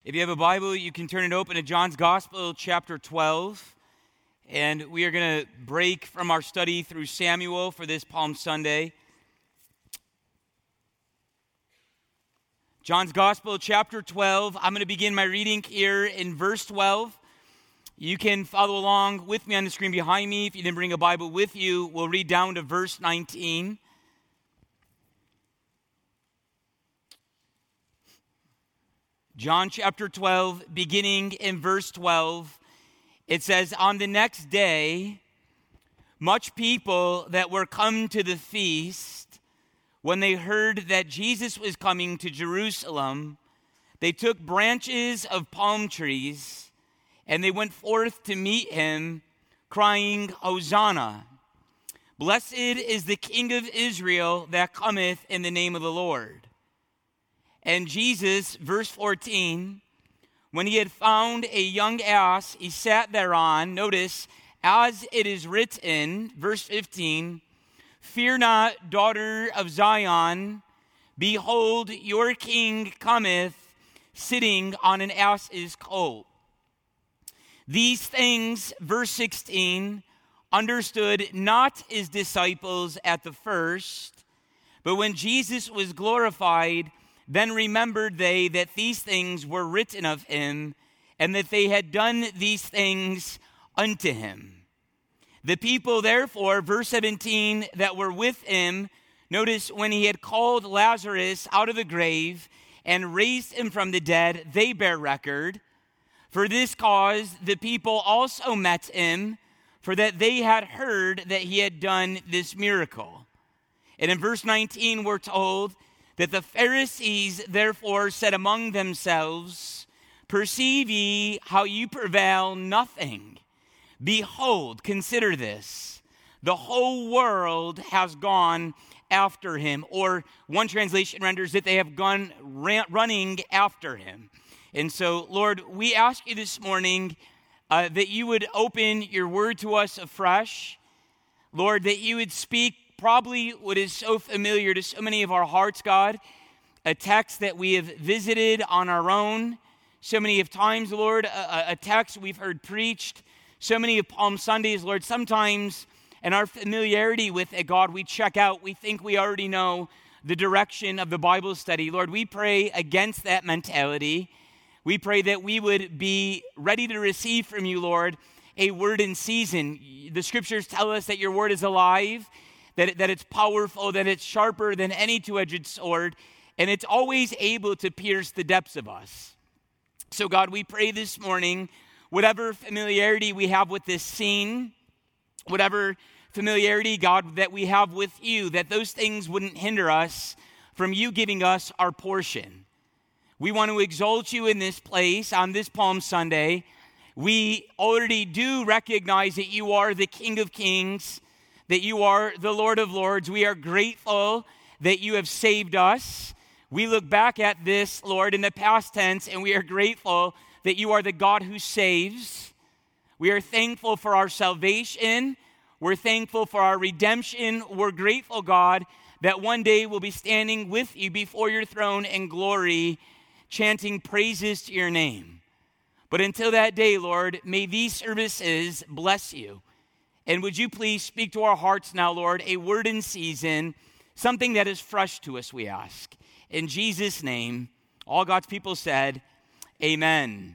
If you have a Bible, you can turn it open to John's Gospel, chapter 12. And we are going to break from our study through Samuel for this Palm Sunday. John's Gospel, chapter 12. I'm going to begin my reading here in verse 12. You can follow along with me on the screen behind me. If you didn't bring a Bible with you, we'll read down to verse 19. John chapter 12, beginning in verse 12, it says, "On the next day, much people that were come to the feast, when they heard that Jesus was coming to Jerusalem, they took branches of palm trees, and they went forth to meet him, crying, 'Hosanna! Blessed is the King of Israel that cometh in the name of the Lord.' And Jesus," verse 14, "when he had found a young ass, he sat thereon." Notice, "as it is written," verse 15, "Fear not, daughter of Zion. Behold, your king cometh, sitting on an ass's colt." These things, verse 16, understood not his disciples at the first, but when Jesus was glorified, then remembered they that these things were written of him, and that they had done these things unto him. The people therefore, verse 17, that were with him, notice, when he had called Lazarus out of the grave and raised him from the dead, they bear record. For this cause the people also met him, for that they had heard that he had done this miracle. And in verse 19 we're told that the Pharisees therefore said among themselves, "Perceive ye how you prevail nothing? Behold," consider this, "the whole world has gone after him." Or one translation renders that they have gone running after him. And so, Lord, we ask you this morning that you would open your word to us afresh. Lord, that you would speak probably what is so familiar to so many of our hearts, God, a text that we have visited on our own so many of times, Lord, a text we've heard preached so many of Palm Sundays, Lord. Sometimes in our familiarity with it, God, we check out. We think we already know the direction of the Bible study. Lord, we pray against that mentality. We pray that we would be ready to receive from you, Lord, a word in season. The scriptures tell us that your word is alive, that it's powerful, that it's sharper than any two-edged sword, and it's always able to pierce the depths of us. So, God, we pray this morning, whatever familiarity we have with this scene, whatever familiarity, God, that we have with you, that those things wouldn't hinder us from you giving us our portion. We want to exalt you in this place on this Palm Sunday. We already do recognize that you are the King of Kings, that you are the Lord of Lords. We are grateful that you have saved us. We look back at this, Lord, in the past tense, and we are grateful that you are the God who saves. We are thankful for our salvation. We're thankful for our redemption. We're grateful, God, that one day we'll be standing with you before your throne in glory, chanting praises to your name. But until that day, Lord, may these services bless you. And would you please speak to our hearts now, Lord, a word in season, something that is fresh to us, we ask. In Jesus' name, all God's people said, amen.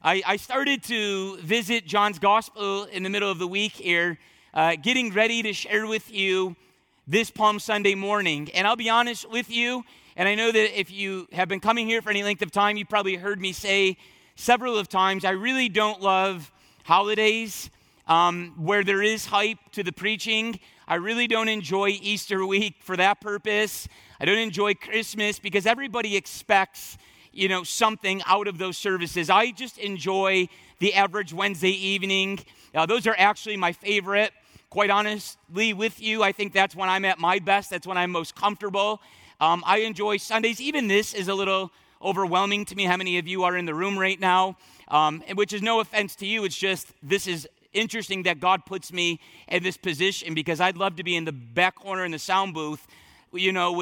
I started to visit John's Gospel in the middle of the week here, getting ready to share with you this Palm Sunday morning. And I'll be honest with you, and I know that if you have been coming here for any length of time, you've probably heard me say several of times, I really don't love holidays. Where there is hype to the preaching. I really don't enjoy Easter week for that purpose. I don't enjoy Christmas because everybody expects, something out of those services. I just enjoy the average Wednesday evening. Those are actually my favorite. Quite honestly with you, I think that's when I'm at my best. That's when I'm most comfortable. I enjoy Sundays. Even this is a little overwhelming to me, how many of you are in the room right now, which is no offense to you. It's just, this is interesting that God puts me in this position because I'd love to be in the back corner in the sound booth, with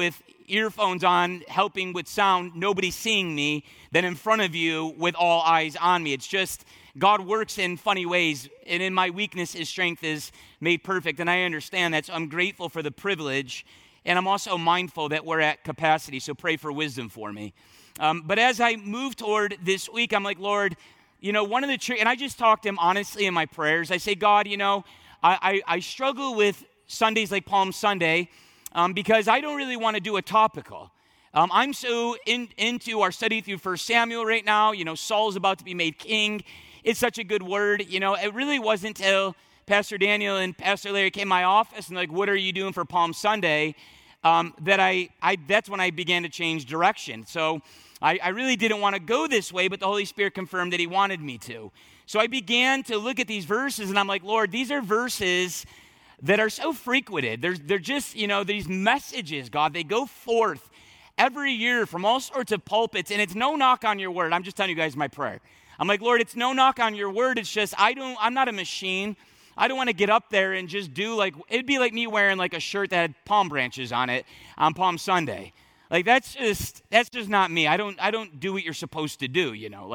earphones on, helping with sound, nobody seeing me, than in front of you with all eyes on me. It's just, God works in funny ways, and in my weakness, his strength is made perfect, and I understand that, so I'm grateful for the privilege, and I'm also mindful that we're at capacity, so pray for wisdom for me. But as I move toward this week, I'm like, Lord, one of the, and I just talk to him honestly in my prayers. I say, God, I struggle with Sundays like Palm Sunday because I don't really want to do a topical. I'm so into our study through 1 Samuel right now. Saul's about to be made king. It's such a good word. It really wasn't until Pastor Daniel and Pastor Larry came to my office and like, what are you doing for Palm Sunday? That that's when I began to change direction. So I really didn't want to go this way, but the Holy Spirit confirmed that he wanted me to. So I began to look at these verses, and I'm like, Lord, these are verses that are so frequented. They're just, these messages, God, they go forth every year from all sorts of pulpits, and it's no knock on your word. I'm just telling you guys my prayer. I'm like, Lord, it's no knock on your word. It's just, I'm not a machine. I don't want to get up there and just do it'd be like me wearing like a shirt that had palm branches on it on Palm Sunday. Like that's just not me. I don't do what you're supposed to do, I'm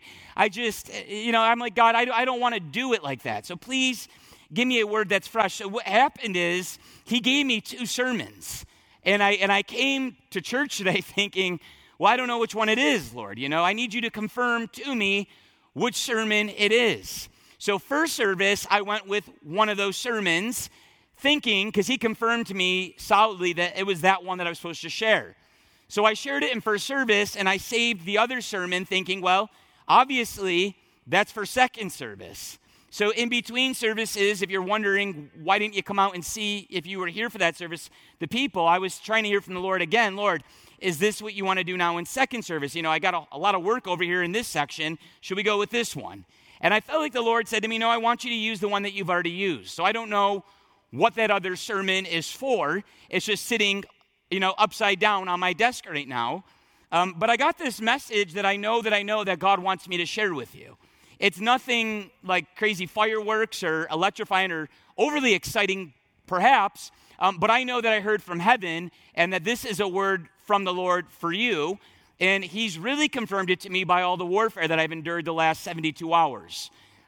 like, God, I don't want to do it like that. So please give me a word that's fresh. So what happened is he gave me 2 sermons, and I came to church today thinking, well, I don't know which one it is, Lord. I need you to confirm to me which sermon it is. So first service, I went with one of those sermons thinking, because he confirmed to me solidly that it was that one that I was supposed to share. So I shared it in first service, and I saved the other sermon thinking, well, obviously, that's for second service. So in between services, if you're wondering, why didn't you come out and see if you were here for that service, the people, I was trying to hear from the Lord again, Lord, is this what you want to do now in second service? I got a lot of work over here in this section. Should we go with this one? And I felt like the Lord said to me, no, I want you to use the one that you've already used. So I don't know what that other sermon is for. It's just sitting upside down on my desk right now. But I got this message that I know that God wants me to share with you. It's nothing like crazy fireworks or electrifying or overly exciting, perhaps, but I know that I heard from heaven and that this is a word from the Lord for you. And he's really confirmed it to me by all the warfare that I've endured the last 72 hours.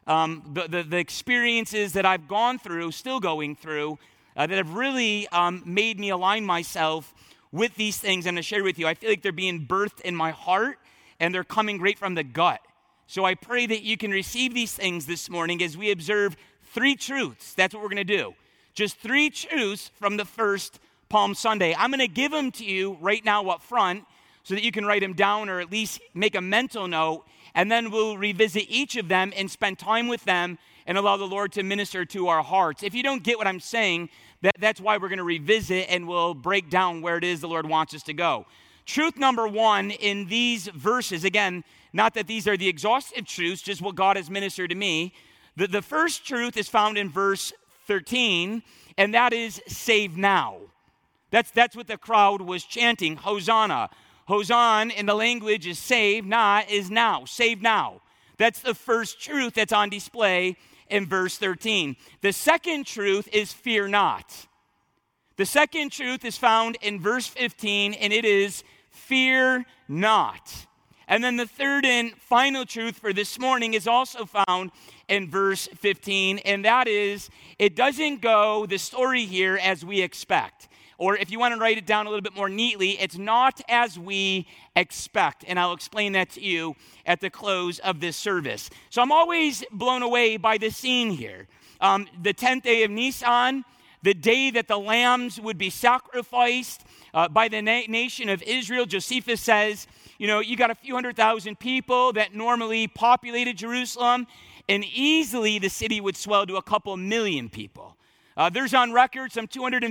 The experiences that I've gone through, still going through, that have really made me align myself with these things I'm going to share with you. I feel like they're being birthed in my heart, and they're coming right from the gut. So I pray that you can receive these things this morning as we observe 3 truths. That's what we're going to do. Just 3 truths from the first Palm Sunday. I'm going to give them to you right now up front so that you can write them down or at least make a mental note, and then we'll revisit each of them and spend time with them and allow the Lord to minister to our hearts. If you don't get what I'm saying, that's why we're going to revisit and we'll break down where it is the Lord wants us to go. Truth number 1 in these verses, again, not that these are the exhaustive truths, just what God has ministered to me. The first truth is found in verse 13, and that is save now. That's what the crowd was chanting, Hosanna. Hosanna in the language is save, not is now. Save now. That's the first truth that's on display in verse 13. The second truth is fear not. The second truth is found in verse 15, and it is fear not. And then the third and final truth for this morning is also found in verse 15, and that is, it doesn't go the story here as we expect. Or if you want to write it down a little bit more neatly, it's not as we expect. And I'll explain that to you at the close of this service. So I'm always blown away by the scene here. The 10th day of Nisan, the day that the lambs would be sacrificed by the nation of Israel. Josephus says, you got a few 100,000 people that normally populated Jerusalem, and easily the city would swell to a couple million people. There's on record some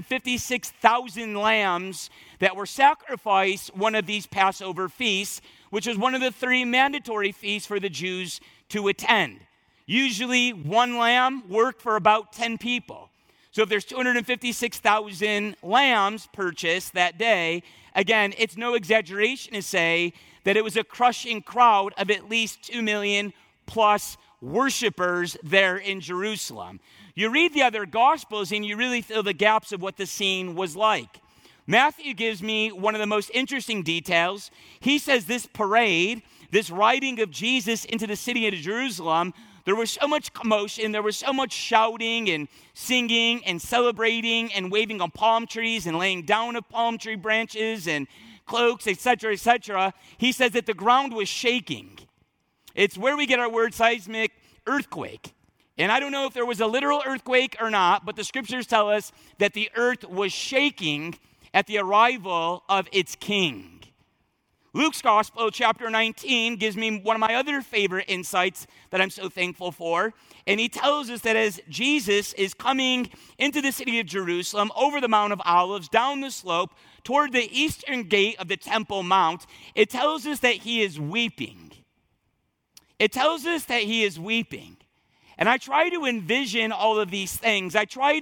256,000 lambs that were sacrificed one of these Passover feasts, which is one of the 3 mandatory feasts for the Jews to attend. Usually one lamb worked for about 10 people. So if there's 256,000 lambs purchased that day, again, it's no exaggeration to say that it was a crushing crowd of at least 2 million plus worshipers there in Jerusalem. You read the other Gospels and you really feel the gaps of what the scene was like. Matthew gives me one of the most interesting details. He says this parade, this riding of Jesus into the city of Jerusalem, there was so much commotion, there was so much shouting and singing and celebrating and waving on palm trees and laying down of palm tree branches and cloaks, etc., etc. He says that the ground was shaking. It's where we get our word seismic earthquake. And I don't know if there was a literal earthquake or not, but the scriptures tell us that the earth was shaking at the arrival of its king. Luke's Gospel, chapter 19, gives me one of my other favorite insights that I'm so thankful for. And he tells us that as Jesus is coming into the city of Jerusalem, over the Mount of Olives, down the slope, toward the eastern gate of the Temple Mount, it tells us that he is weeping. It tells us that he is weeping. And I try to envision all of these things. I try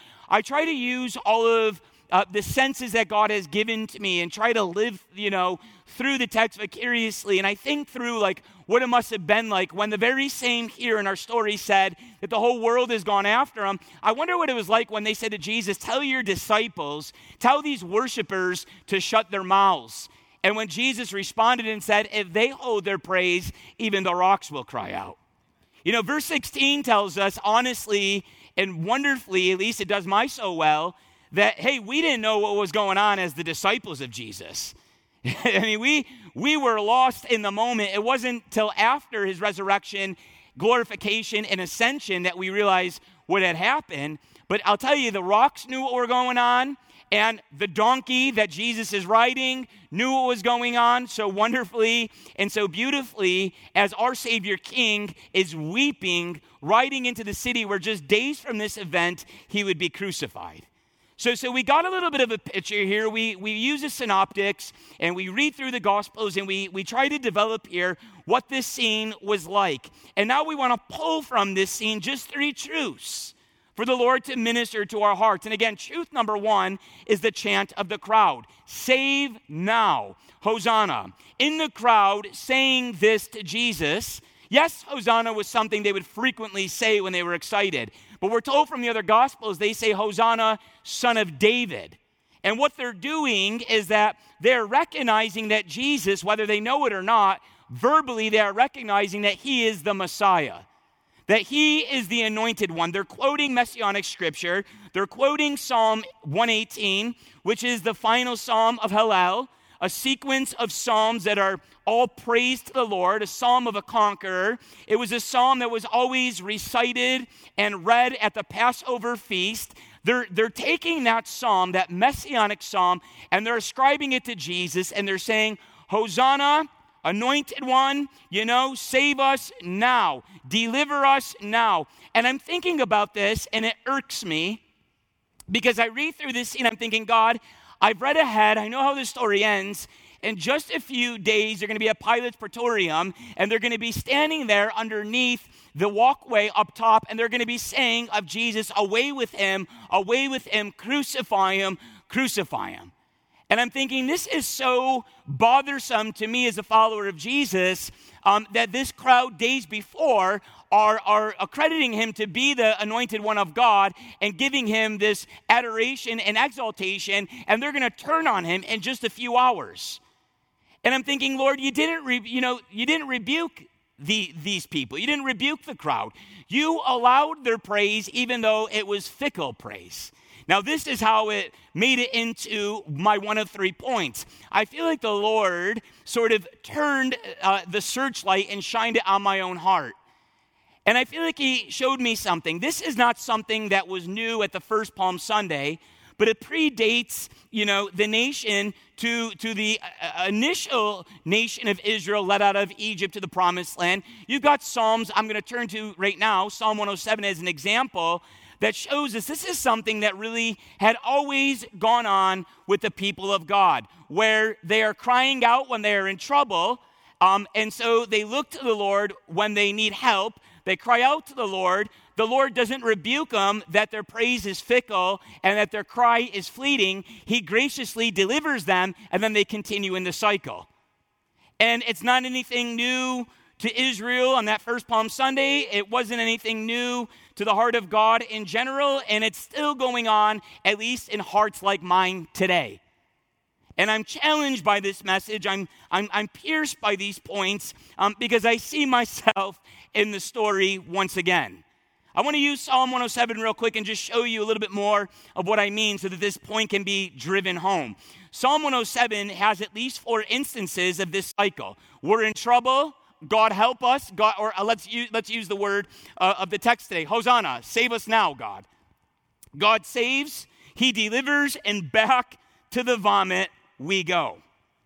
to use all of the senses that God has given to me and try to live, through the text vicariously. And I think through what it must have been like when the very same here in our story said that the whole world has gone after him. I wonder what it was like when they said to Jesus, tell your disciples, tell these worshipers to shut their mouths. And when Jesus responded and said, if they hold their praise, even the rocks will cry out. Verse 16 tells us honestly and wonderfully, at least it does my so well, that, hey, we didn't know what was going on as the disciples of Jesus. I mean, we were lost in the moment. It wasn't till after his resurrection, glorification, and ascension that we realized what had happened. But I'll tell you, the rocks knew what were going on, and the donkey that Jesus is riding knew what was going on so wonderfully and so beautifully as our Savior King is weeping, riding into the city where just days from this event, he would be crucified. So we got a little bit of a picture here. We use the synoptics and we read through the Gospels and we try to develop here what this scene was like. And now we want to pull from this scene just 3 truths for the Lord to minister to our hearts. And again, truth number 1 is the chant of the crowd. Save now, Hosanna. In the crowd saying this to Jesus, yes, Hosanna was something they would frequently say when they were excited. But we're told from the other Gospels, they say, Hosanna, son of David. And what they're doing is that they're recognizing that Jesus, whether they know it or not, verbally they are recognizing that he is the Messiah, that he is the anointed one. They're quoting Messianic scripture. They're quoting Psalm 118, which is the final psalm of Hallel, a sequence of psalms that are all praise to the Lord, a psalm of a conqueror. It was a psalm that was always recited and read at the Passover feast. They're taking that psalm, that messianic psalm, and they're ascribing it to Jesus, and they're saying, Hosanna, anointed one, save us now, deliver us now. And I'm thinking about this, and it irks me, because I read through this scene, I'm thinking, God, I've read ahead, I know how this story ends. In just a few days, they're going to be at Pilate's Praetorium, and they're going to be standing there underneath the walkway up top, and they're going to be saying of Jesus, away with him, crucify him, crucify him. And I'm thinking, this is so bothersome to me as a follower of Jesus, that this crowd days before are accrediting him to be the anointed one of God and giving him this adoration and exaltation, and they're going to turn on him in just a few hours. And I'm thinking, Lord, you didn't rebuke these people. You didn't rebuke the crowd. You allowed their praise even though it was fickle praise. Now, this is how it made it into my one of 3 points. I feel like the Lord sort of turned the searchlight and shined it on my own heart. And I feel like he showed me something. This is not something that was new at the first Palm Sunday, but it predates, the nation to the initial nation of Israel led out of Egypt to the Promised Land. You've got Psalms I'm going to turn to right now, Psalm 107 as an example, that shows us this is something that really had always gone on with the people of God, where they are crying out when they are in trouble, and so they look to the Lord when they need help. They cry out to the Lord. The Lord doesn't rebuke them that their praise is fickle and that their cry is fleeting. He graciously delivers them, and then they continue in the cycle. And it's not anything new to Israel on that first Palm Sunday. It wasn't anything new to the heart of God in general, and it's still going on, at least in hearts like mine today. And I'm challenged by this message. I'm pierced by these points because I see myself in the story once again. I want to use Psalm 107 real quick and just show you a little bit more of what I mean so that this point can be driven home. Psalm 107 has at least 4 instances of this cycle. We're in trouble. God help us. God, or let's use the word of the text today. Hosanna, save us now, God. God saves, he delivers, and back to the vomit we go.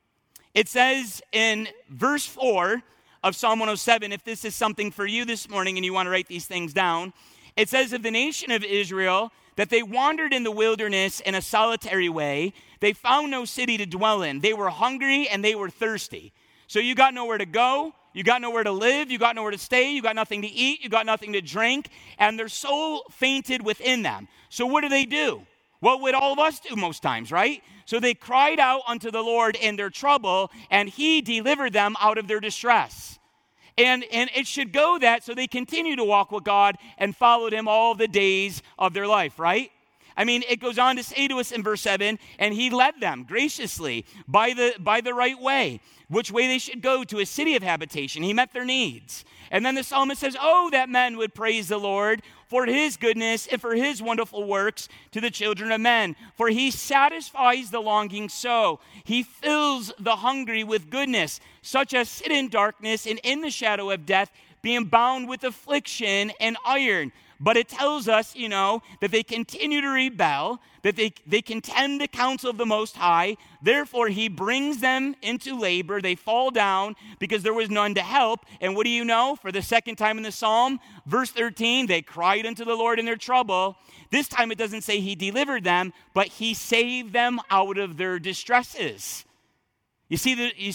It says in verse 4 of Psalm 107, if this is something for you this morning and you want to write these things down, it says of the nation of Israel that they wandered in the wilderness in a solitary way. They found no city to dwell in. They were hungry and they were thirsty. So you got nowhere to go. You got nowhere to live. You got nowhere to stay. You got nothing to eat. You got nothing to drink. And their soul fainted within them. So what do? What would all of us do most times, right? So they cried out unto the Lord in their trouble, and he delivered them out of their distress. And it should go that so they continue to walk with God and followed him all the days of their life, right? I mean, it goes on to say to us in verse 7, and he led them graciously by the right way, which way they should go to a city of habitation. He met their needs. And then the psalmist says, oh, that men would praise the Lord for his goodness and for his wonderful works to the children of men. For he satisfies the longing so. He fills the hungry with goodness, such as sit in darkness and in the shadow of death, being bound with affliction and iron. But it tells us, that they continue to rebel, that they contemn the counsel of the Most High. Therefore, he brings them into labor. They fall down because there was none to help. And what do you know? For the second time in the psalm, verse 13, they cried unto the Lord in their trouble. This time it doesn't say he delivered them, but he saved them out of their distresses. You see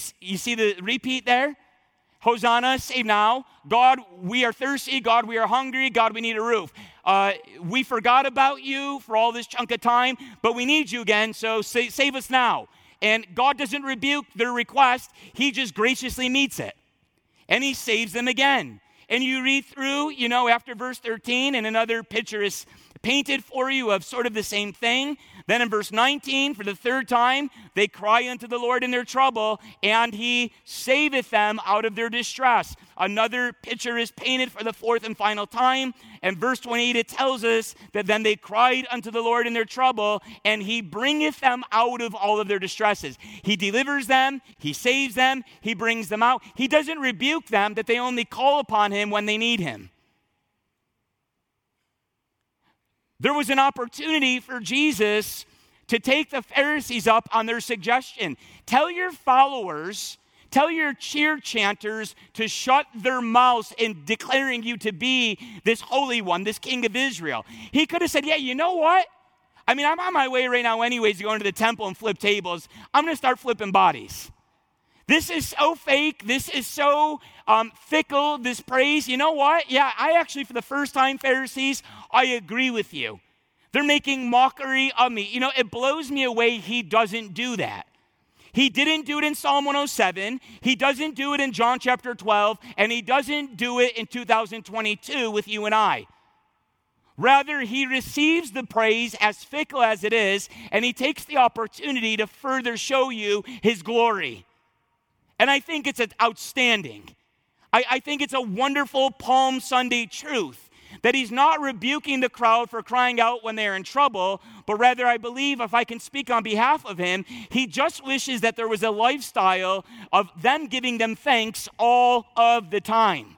the repeat there? Hosanna, save now. God, we are thirsty. God, we are hungry. God, we need a roof. We forgot about you for all this chunk of time, but we need you again, so save us now. And God doesn't rebuke their request. He just graciously meets it. And he saves them again. And you read through, after verse 13, and another picture is painted for you of sort of the same thing. Then in verse 19, for the third time, they cry unto the Lord in their trouble, and he saveth them out of their distress. Another picture is painted for the fourth and final time. And verse 28, it tells us that then they cried unto the Lord in their trouble, and he bringeth them out of all of their distresses. He delivers them, he saves them, he brings them out. He doesn't rebuke them that they only call upon him when they need him. There was an opportunity for Jesus to take the Pharisees up on their suggestion. Tell your followers, tell your cheer chanters to shut their mouths in declaring you to be this Holy One, this King of Israel. He could have said, yeah, you know what? I mean, I'm on my way right now anyways to go into the temple and flip tables. I'm going to start flipping bodies. This is so fake. This is so fickle, this praise. You know what? Yeah, I actually, for the first time, Pharisees, I agree with you. They're making mockery of me. It blows me away he doesn't do that. He didn't do it in Psalm 107. He doesn't do it in John chapter 12. And he doesn't do it in 2022 with you and I. Rather, he receives the praise as fickle as it is, and he takes the opportunity to further show you his glory. And I think it's outstanding. I think it's a wonderful Palm Sunday truth that he's not rebuking the crowd for crying out when they're in trouble, but rather I believe, if I can speak on behalf of him, he just wishes that there was a lifestyle of them giving them thanks all of the time.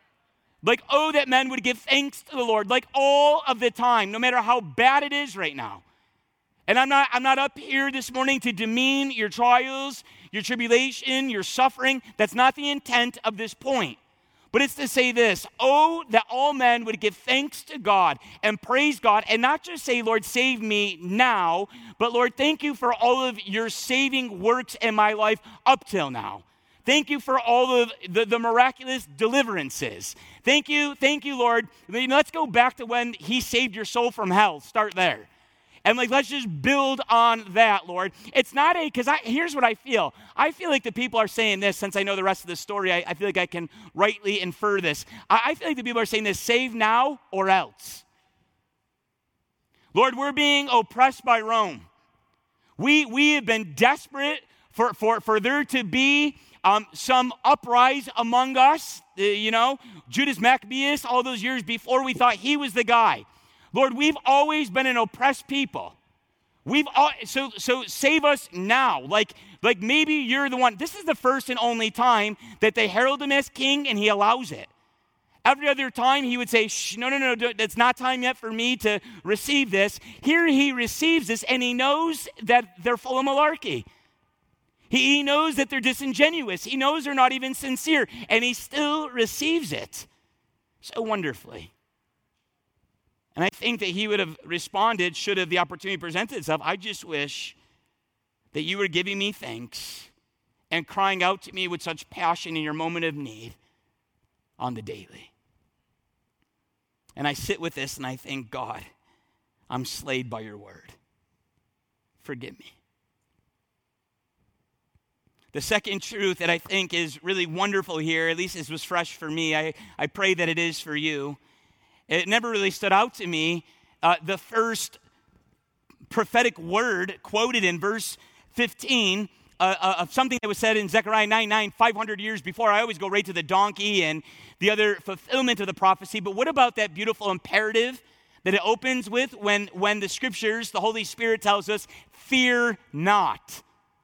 Like, oh, that men would give thanks to the Lord, like all of the time, no matter how bad it is right now. And I'm not up here this morning to demean your trials, your tribulation, your suffering. That's not the intent of this point. But it's to say this, oh, that all men would give thanks to God and praise God, and not just say, Lord, save me now, but Lord, thank you for all of your saving works in my life up till now. Thank you for all of the miraculous deliverances. Thank you, Lord. Let's go back to when he saved your soul from hell. Start there. And let's just build on that, Lord. It's not because here's what I feel. I feel like the people are saying this, since I know the rest of the story, I feel like I can rightly infer this. I feel like the people are saying this, save now or else. Lord, we're being oppressed by Rome. We have been desperate for there to be some uprise among us. Judas Maccabeus, all those years before, we thought he was the guy. Lord, we've always been an oppressed people. So save us now. Like maybe you're the one. This is the first and only time that they herald him as king, and he allows it. Every other time he would say, no, it's not time yet for me to receive this. Here he receives this, and he knows that they're full of malarkey. He knows that they're disingenuous. He knows they're not even sincere, and he still receives it so wonderfully. And I think that he would have responded, should have the opportunity presented itself, I just wish that you were giving me thanks and crying out to me with such passion in your moment of need on the daily. And I sit with this and I think, God, I'm slayed by your word. Forgive me. The second truth that I think is really wonderful here, at least this was fresh for me, I pray that it is for you. It never really stood out to me. The first prophetic word quoted in verse 15 of something that was said in Zechariah 9:9, 500 years before. I always go right to the donkey and the other fulfillment of the prophecy. But what about that beautiful imperative that it opens with when the scriptures, the Holy Spirit tells us, fear not?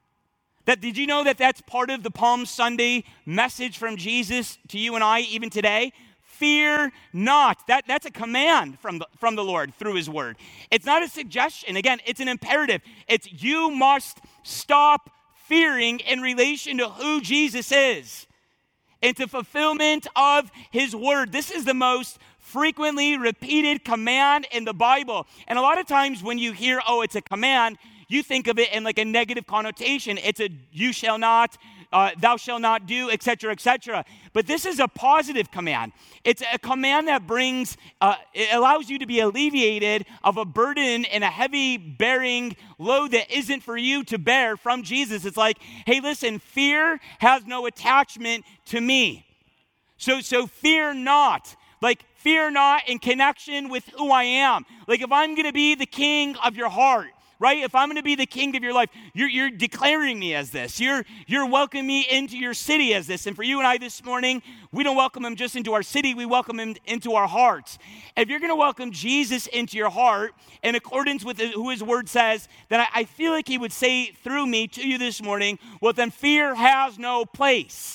Did you know that that's part of the Palm Sunday message from Jesus to you and I even today? Fear not. That's a command from the Lord through his word. It's not a suggestion. Again, it's an imperative. It's you must stop fearing in relation to who Jesus is and to fulfillment of his word. This is the most frequently repeated command in the Bible. And a lot of times when you hear, it's a command, you think of it in like a negative connotation. It's a you shall not, thou shalt not do, etc., etc. But this is a positive command. It's a command that brings, it allows you to be alleviated of a burden and a heavy bearing load that isn't for you to bear from Jesus. It's like, hey, listen, fear has no attachment to me. So fear not. Like, fear not in connection with who I am. Like, if I'm going to be the king of your heart, right? If I'm going to be the king of your life, you're declaring me as this. You're welcoming me into your city as this. And for you and I this morning, we don't welcome him just into our city. We welcome him into our hearts. If you're going to welcome Jesus into your heart in accordance with who his word says, then I feel like he would say through me to you this morning, well, then fear has no place.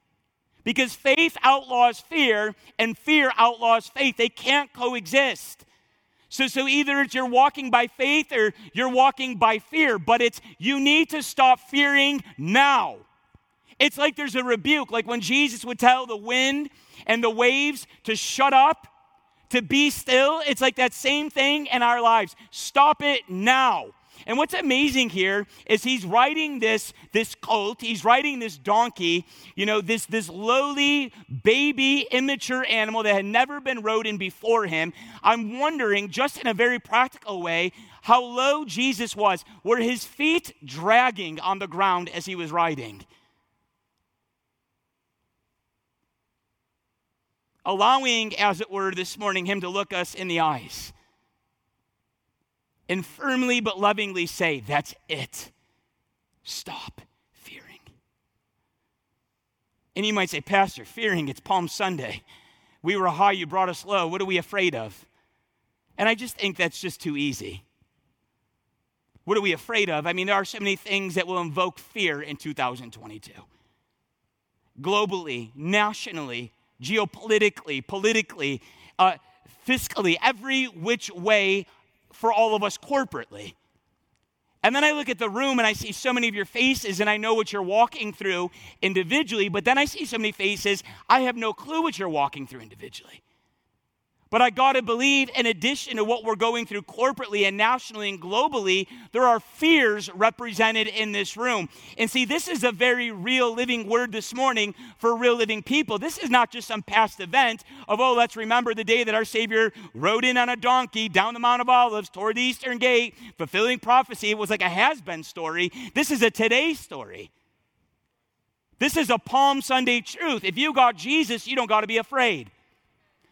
Because faith outlaws fear and fear outlaws faith. They can't coexist. So either it's you're walking by faith or you're walking by fear, but it's you need to stop fearing now. It's like there's a rebuke, like when Jesus would tell the wind and the waves to shut up, to be still. It's like that same thing in our lives. Stop it now. And what's amazing here is he's riding this colt, he's riding this donkey, this lowly, baby, immature animal that had never been ridden before him. I'm wondering, just in a very practical way, how low Jesus was. Were his feet dragging on the ground as he was riding? Allowing, as it were, this morning, him to look us in the eyes and firmly but lovingly say, that's it. Stop fearing. And you might say, Pastor, fearing, it's Palm Sunday. We were high, you brought us low. What are we afraid of? And I just think that's just too easy. What are we afraid of? I mean, there are so many things that will invoke fear in 2022. Globally, nationally, geopolitically, politically, fiscally, every which way for all of us corporately. And then I look at the room and I see so many of your faces and I know what you're walking through individually, but then I see so many faces, I have no clue what you're walking through individually. But I got to believe, in addition to what we're going through corporately and nationally and globally, there are fears represented in this room. And see, this is a very real living word this morning for real living people. This is not just some past event of, let's remember the day that our Savior rode in on a donkey down the Mount of Olives toward the eastern gate, fulfilling prophecy. It was like a has-been story. This is a today story. This is a Palm Sunday truth. If you got Jesus, you don't got to be afraid.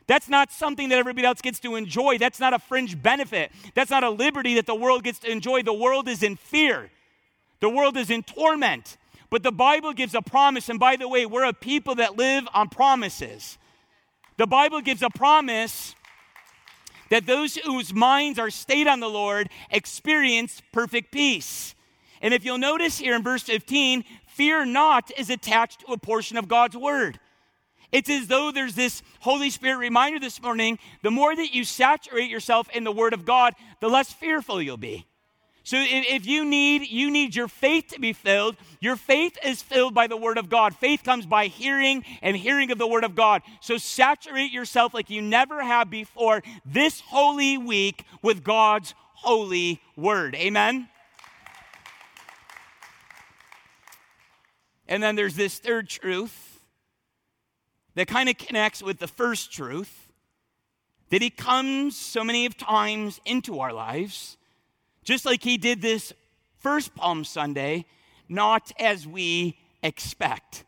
That's not something that everybody else gets to enjoy. That's not a fringe benefit. That's not a liberty that the world gets to enjoy. The world is in fear. The world is in torment. But the Bible gives a promise. And by the way, we're a people that live on promises. The Bible gives a promise that those whose minds are stayed on the Lord experience perfect peace. And if you'll notice here in verse 15, fear not is attached to a portion of God's word. It's as though there's this Holy Spirit reminder this morning, the more that you saturate yourself in the Word of God, the less fearful you'll be. So if you need your faith to be filled, your faith is filled by the Word of God. Faith comes by hearing and hearing of the Word of God. So saturate yourself like you never have before this holy week with God's holy Word. Amen? And then there's this third truth that kind of connects with the first truth, that he comes so many times into our lives, just like he did this first Palm Sunday, not as we expect,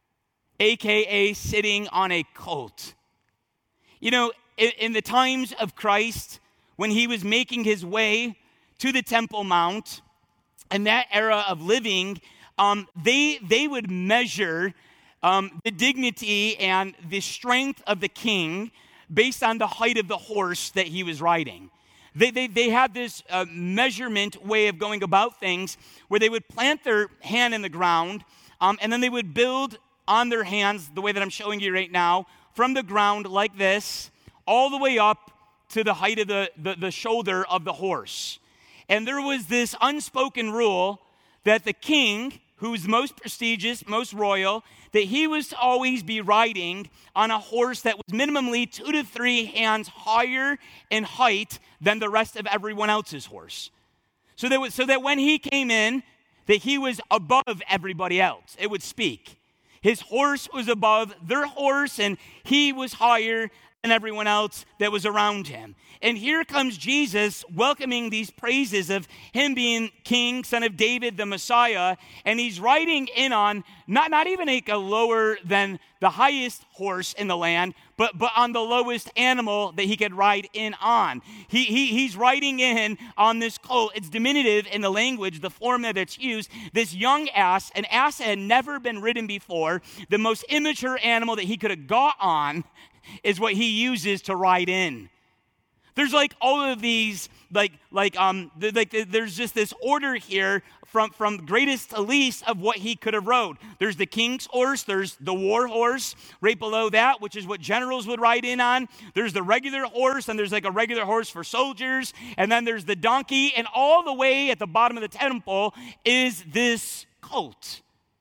aka sitting on a colt. You know, in the times of Christ, when he was making his way to the Temple Mount, in that era of living, they would measure the dignity and the strength of the king based on the height of the horse that he was riding. They had this measurement way of going about things where they would plant their hand in the ground, and then they would build on their hands the way that I'm showing you right now, from the ground like this, all the way up to the height of the shoulder of the horse. And there was this unspoken rule that the king, who's most prestigious, most royal, that he was to always be riding on a horse that was minimally 2 to 3 hands higher in height than the rest of everyone else's horse. So that when he came in, that he was above everybody else. It would speak. His horse was above their horse, and he was higher than everyone else that was around him. And here comes Jesus welcoming these praises of him being king, son of David, the Messiah. And he's riding in on not even a lower than the highest horse in the land, but on the lowest animal that he could ride in on. He's riding in on this colt. It's diminutive in the language, the form that it's used. This young ass, an ass that had never been ridden before, the most immature animal that he could have got on, is what he uses to ride in. There's like all of these, there's just this order here from greatest to least of what he could have rode. There's the king's horse, there's the war horse right below that, which is what generals would ride in on. There's the regular horse, and there's like a regular horse for soldiers, and then there's the donkey, and all the way at the bottom of the temple is this colt.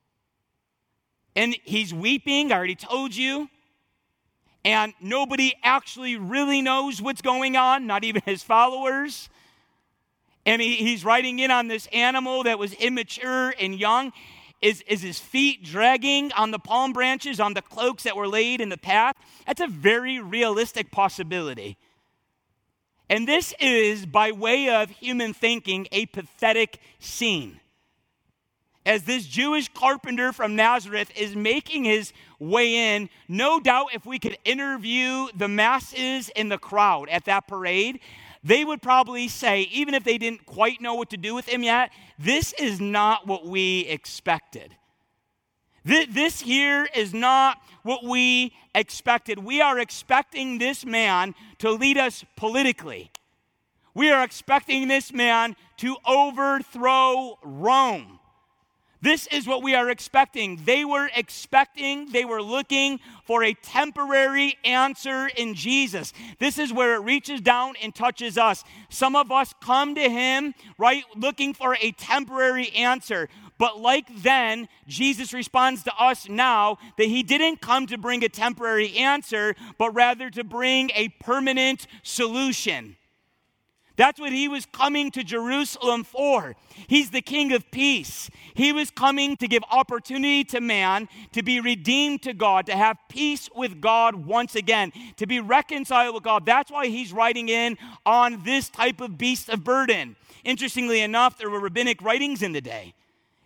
And he's weeping, I already told you. And nobody actually really knows what's going on, not even his followers. And he's riding in on this animal that was immature and young. Is his feet dragging on the palm branches, on the cloaks that were laid in the path? That's a very realistic possibility. And this is, by way of human thinking, a pathetic scene. As this Jewish carpenter from Nazareth is making his way in, no doubt if we could interview the masses in the crowd at that parade, they would probably say, even if they didn't quite know what to do with him yet, this is not what we expected. This here is not what we expected. We are expecting this man to lead us politically. We are expecting this man to overthrow Rome. This is what we are expecting. They were looking for a temporary answer in Jesus. This is where it reaches down and touches us. Some of us come to him, right, looking for a temporary answer. But like then, Jesus responds to us now that he didn't come to bring a temporary answer, but rather to bring a permanent solution. That's what he was coming to Jerusalem for. He's the King of Peace. He was coming to give opportunity to man to be redeemed to God, to have peace with God once again, to be reconciled with God. That's why he's riding in on this type of beast of burden. Interestingly enough, there were rabbinic writings in the day.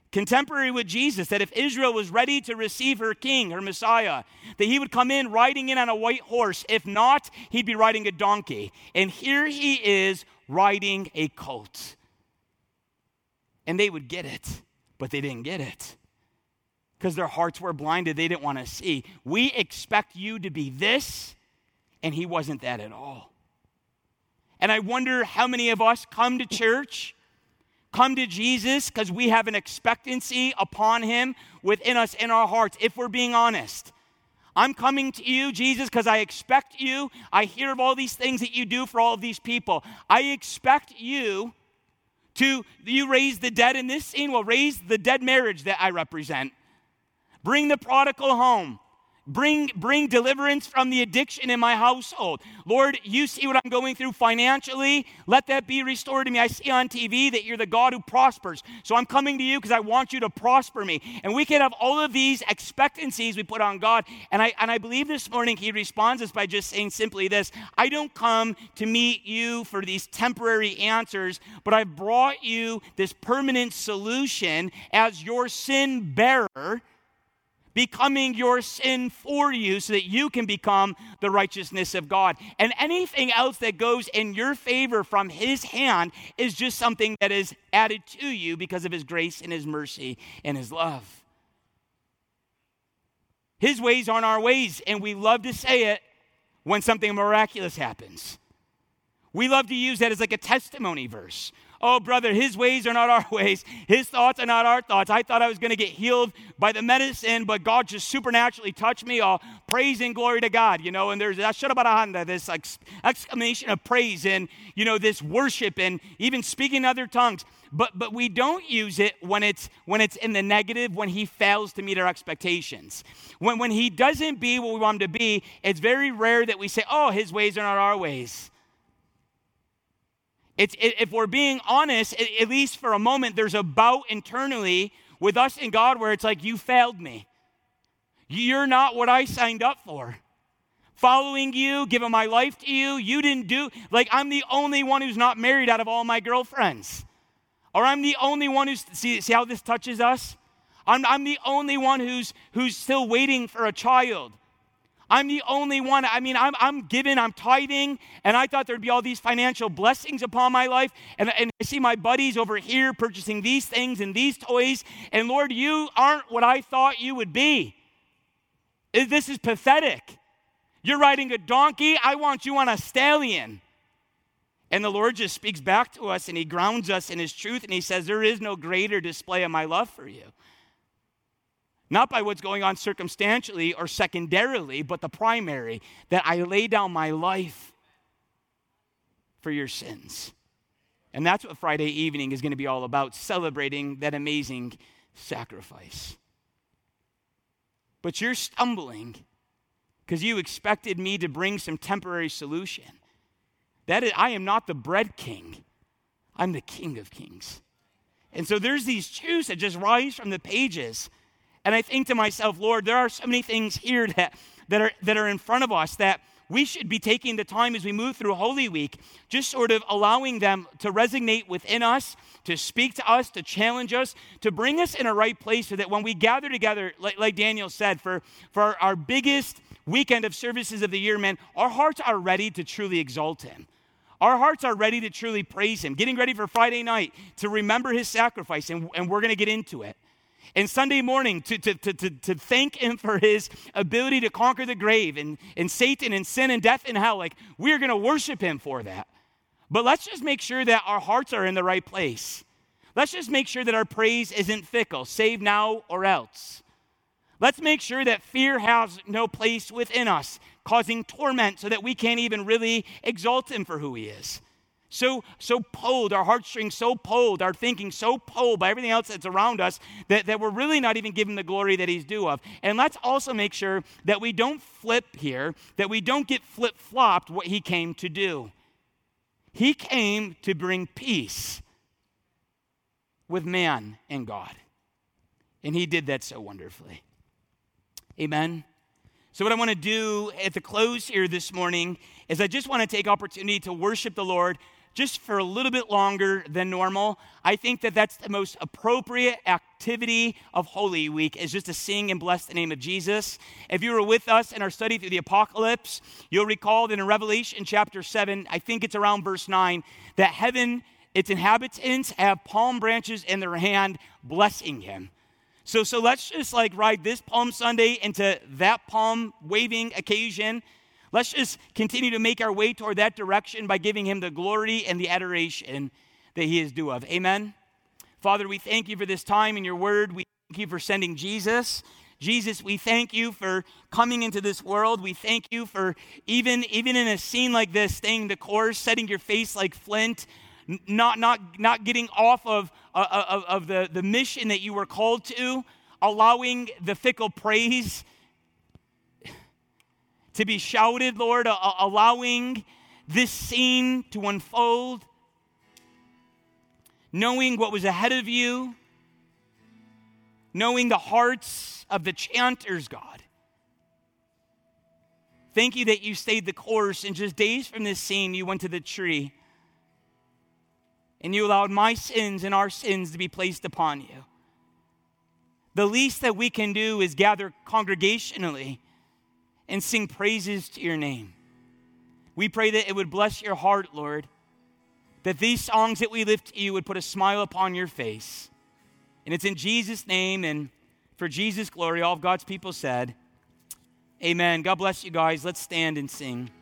contemporary with Jesus, that if Israel was ready to receive her king, her Messiah, that he would come in riding in on a white horse. If not, he'd be riding a donkey. And here he is riding a colt. And they would get it, but they didn't get it because their hearts were blinded. They didn't want to see. We expect you to be this, and he wasn't that at all. And I wonder how many of us come to church, come to Jesus because we have an expectancy upon him within us in our hearts, if we're being honest. I'm coming to you, Jesus, because I expect you. I hear of all these things that you do for all of these people. I expect you raise the dead in this scene. Well, raise the dead marriage that I represent. Bring the prodigal home. Bring deliverance from the addiction in my household. Lord, you see what I'm going through financially. Let that be restored to me. I see on TV that you're the God who prospers. So I'm coming to you because I want you to prosper me. And we can have all of these expectancies we put on God. And I believe this morning he responds us by just saying simply this: I don't come to meet you for these temporary answers, but I've brought you this permanent solution as your sin bearer, becoming your sin for you so that you can become the righteousness of God. And anything else that goes in your favor from his hand is just something that is added to you because of his grace and his mercy and his love. His ways aren't our ways, and we love to say it when something miraculous happens. We love to use that as like a testimony verse. Oh, brother, his ways are not our ways. His thoughts are not our thoughts. I thought I was going to get healed by the medicine, but God just supernaturally touched me. Oh, praise and glory to God, and there's this exclamation of praise and, this worship and even speaking in other tongues. But we don't use it when it's in the negative, when he fails to meet our expectations. When he doesn't be what we want him to be, it's very rare that we say, oh, his ways are not our ways. If we're being honest, at least for a moment, there's a bout internally with us and God where it's like, you failed me. You're not what I signed up for. Following you, giving my life to you, you didn't do, I'm the only one who's not married out of all my girlfriends. Or I'm the only one who's, see how this touches us? I'm the only one who's still waiting for a child. I'm the only one. I'm giving, I'm tithing, and I thought there'd be all these financial blessings upon my life. And I see my buddies over here purchasing these things and these toys. And Lord, you aren't what I thought you would be. This is pathetic. You're riding a donkey. I want you on a stallion. And the Lord just speaks back to us, and he grounds us in his truth, and he says, there is no greater display of my love for you. Not by what's going on circumstantially or secondarily, but the primary, that I lay down my life for your sins. And that's what Friday evening is going to be all about, celebrating that amazing sacrifice. But you're stumbling because you expected me to bring some temporary solution. I am not the bread king. I'm the King of Kings. And so there's these truths that just rise from the pages. And I think to myself, Lord, there are so many things here that are in front of us that we should be taking the time as we move through Holy Week, just sort of allowing them to resonate within us, to speak to us, to challenge us, to bring us in a right place so that when we gather together, like Daniel said, for our biggest weekend of services of the year, man, our hearts are ready to truly exalt him. Our hearts are ready to truly praise him, getting ready for Friday night to remember his sacrifice, and we're going to get into it. And Sunday morning, to thank him for his ability to conquer the grave and Satan and sin and death and hell. We're going to worship him for that. But let's just make sure that our hearts are in the right place. Let's just make sure that our praise isn't fickle, save now or else. Let's make sure that fear has no place within us, causing torment so that we can't even really exalt him for who he is. So pulled, our heartstrings so pulled, our thinking so pulled by everything else that's around us that we're really not even giving the glory that he's due of. And let's also make sure that we don't flip here, that we don't get flip-flopped what he came to do. He came to bring peace with man and God. And he did that so wonderfully. Amen. So what I want to do at the close here this morning is I just want to take opportunity to worship the Lord just for a little bit longer than normal, I think that that's the most appropriate activity of Holy Week, is just to sing and bless the name of Jesus. If you were with us in our study through the Apocalypse, you'll recall that in Revelation chapter 7, I think it's around verse 9, that heaven, its inhabitants have palm branches in their hand blessing him. So let's just like ride this Palm Sunday into that palm waving occasion. Let's just continue to make our way toward that direction by giving him the glory and the adoration that he is due of. Amen. Father, we thank you for this time in your word. We thank you for sending Jesus. Jesus, we thank you for coming into this world. We thank you for even in a scene like this, staying the course, setting your face like flint, not getting off of the mission that you were called to, allowing the fickle praise to be shouted, Lord, allowing this scene to unfold, knowing what was ahead of you, knowing the hearts of the chanters, God. Thank you that you stayed the course, and just days from this scene, you went to the tree, and you allowed my sins and our sins to be placed upon you. The least that we can do is gather congregationally and sing praises to your name. We pray that it would bless your heart, Lord, that these songs that we lift to you would put a smile upon your face. And it's in Jesus' name and for Jesus' glory, all of God's people said, amen. God bless you guys. Let's stand and sing.